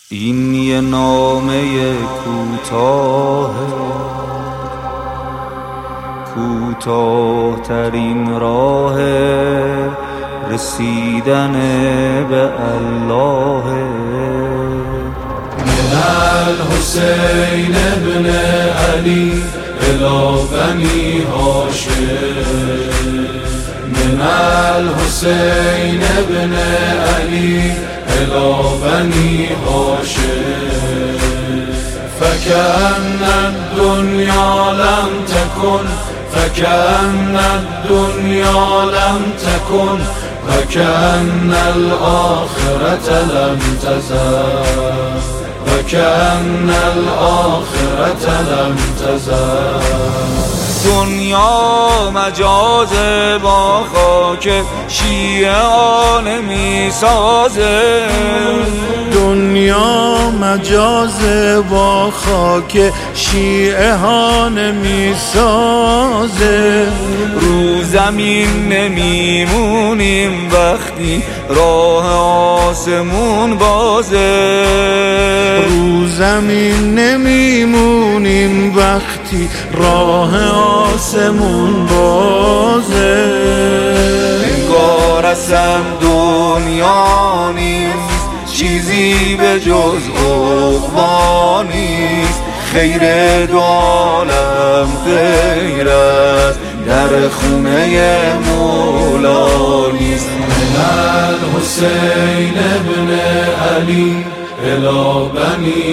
این یه نامه کوتاه‌ترین راه رسیدن به الله. من الحسین ابن علی الی بنی هاشم، من الحسین ابن علی الی بنی هاشم، فکأن الدنیا لم تکن، فکأن الدنیا لم تکن، وکأن الآخرة لم تزل، وکأن الآخرة لم تزل. دنیا مجاز با خاک شیعان می سازه، دنیا مجاز با خاک شیعان می سازه. رو زمین نمیمونیم وقتی راه آسمون بازه، رو زمین نمیمونیم وقتی راه آسمون بازه. انگار اصلا دنیا نیست چیزی به جز عقبا نیست، خیر دو عالم غیر از در خونه مولا نیست. من الحسین ابن علی الی بنی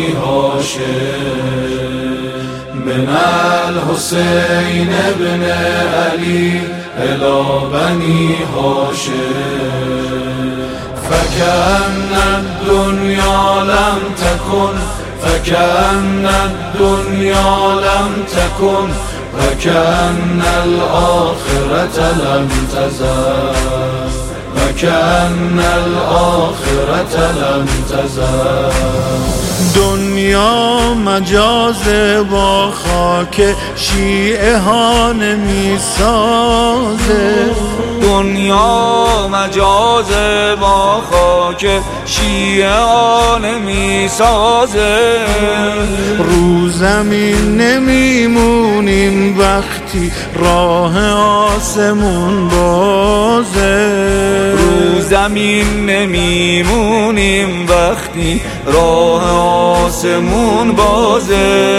هاشم، من الحسین ابن علی الی بنی هاشم، فکأن الدنیا لم تکن، فکأن الدنیا لم تکن، وکأن الآخرة لم تزل، وکأن الآخرة لم تزل. دنیا مجاز با خاک شیعان می سازه، دنیا مجاز با خاک شیعان می سازه. رو زمین نمیمونیم وقتی راه آسمون بازه، رو زمین نمیمونیم وقتی راه آسمون بازه.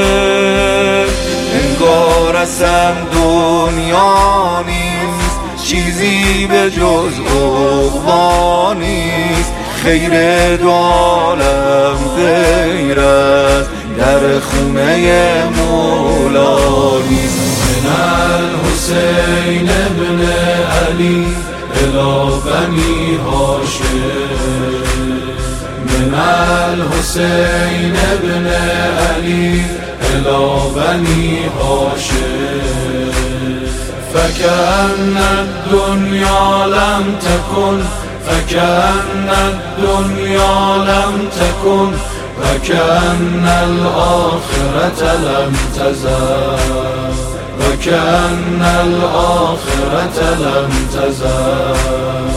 انگار اصلا دنیا نیست چیزی به جز عقبا نیست، خیر دو عالم غیر از در خونه مولا نیست. من الحسین ابن علی الی بنی هاشم، من الحسین ابن علی الی بنی هاشم، فکأن الدنیا لم تکن، فکأن الدنیا لم تکن، وکأن الآخرة لم تزل، وکأن الآخرة لم تزل.